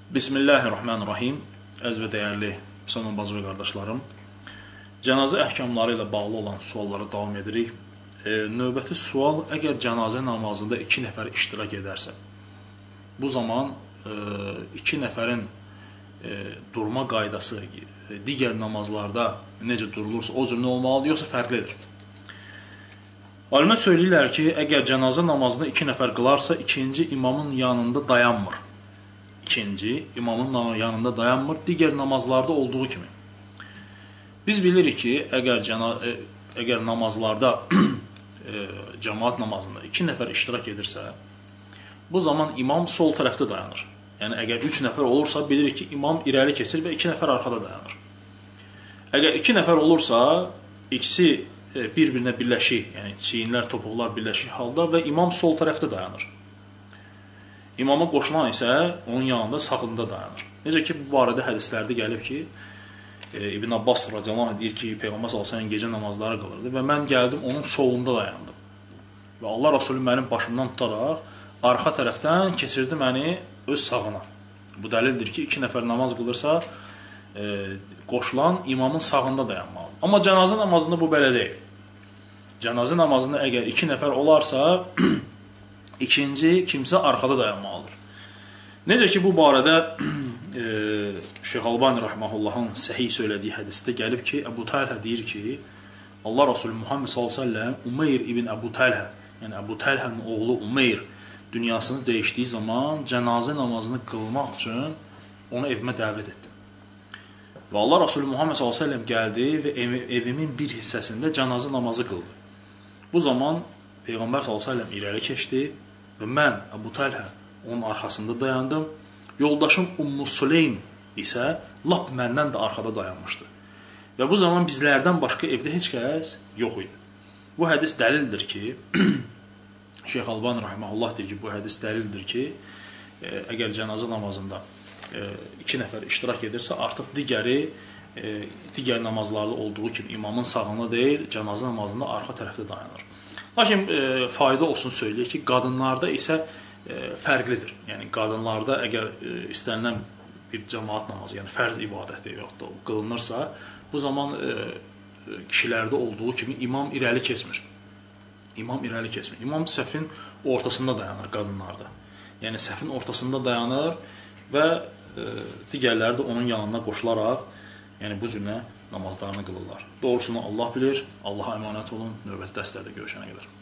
Bismillahirrahmanirrahim. Əziz və dəyərli müsəlman bacı və qardaşlarım, cənazə əhkamları ilə bağlı olan suallara davam edirik. Növbəti sual, əgər cənazə namazında 2 nəfər iştirak edərsə, bu zaman 2 nəfərin durma qaydası digər namazlarda necə durulursa o cür nə olmalıdır, yoxsa fərqlidir? Alimlər söyləyirlər ki, əgər cənazə namazında 2 nəfər qılarsa, ikinci imamın yanında dayanmır. İmamın yanında dayanmır, digər namazlarda olduğu kimi. Biz bilirik ki, əgər namazlarda, cəmaat namazında 2 nəfər iştirak edirsə, bu zaman imam sol tərəfdə dayanır. Yəni, əgər 3 nəfər olursa, bilirik ki, imam irəli keçir və 2 nəfər arxada dayanır. Əgər 2 nəfər olursa, ikisi bir-birinə birləşik, yəni çiyinlər, topuqlar birləşik halda və imam sol tərəfdə dayanır. İmama qoşulan isə onun yanında sağında dayanır. Necə ki, bu barədə hədislərdə gəlib ki, İbn Abbas radiyallahu anh deyir ki, Peyğəmbər s.ə.v gecə namazları qılırdı və mən gəldim, onun solunda dayandım. Və Allah Rasulü mənim başımdan tutaraq, arxa tərəfdən keçirdi məni öz sağına. Bu dəlildir ki, 2 nəfər namaz qılırsa, qoşulan imamın sağında dayanmalıdır. Amma cənazə namazında bu belə deyil. Cənazə namazında əgər 2 nəfər olarsa, İkinci kimsə arxada dayanmalıdır. Necə ki, bu barədə Şeyx Albani Rəhməhullahın səhih söylədiyi hədisdə gəlib ki, Əbu Talhə deyir ki, Allah Rasulü Muhammed s.ə.v Umeyr ibn Əbu Talhə, yəni Əbu Talhənin oğlu Umeyr dünyasını dəyişdiyi zaman cənazə namazını qılmaq üçün onu evimə dəvət etdim. Və Allah Rasulü Muhammed s.ə.v gəldi və evimin bir hissəsində cənazə namazı qıldı. Bu zaman Peyğəmbər s.ə.v irəli keçdi və mən, Əbu Talhə, onun arxasında dayandım. Yoldaşım Ummu Süleym isə lap məndən də arxada dayanmışdı. Və bu zaman bizlərdən başqa evdə heç kəs yox idi. Bu hədis dəlildir ki, Şeyx Albani Rəhməhullah deyir ki, bu hədis dəlildir ki, əgər cənazə namazında 2 nəfər iştirak edirsə, artıq digər namazlarda olduğu kimi imamın sağında deyil, cənazə namazında arxa tərəfdə dayanır. Lakin fayda olsun söyləyək ki, qadınlarda isə fərqlidir. Yəni, qadınlarda əgər istənilən bir cəmaat namazı, yəni fərz ibadəti yoxdur, qılınırsa, bu zaman kişilərdə olduğu kimi imam irəli keçmir. İmam səhvin ortasında dayanır qadınlarda. Yəni, səhvin ortasında dayanır və digərləri də onun yanına qoşularaq, yəni bu cürlə namazlarını qılırlar. Doğrusunu Allah bilir, Allaha əmanət olun, növbəti dərslərdə görüşənə qədər.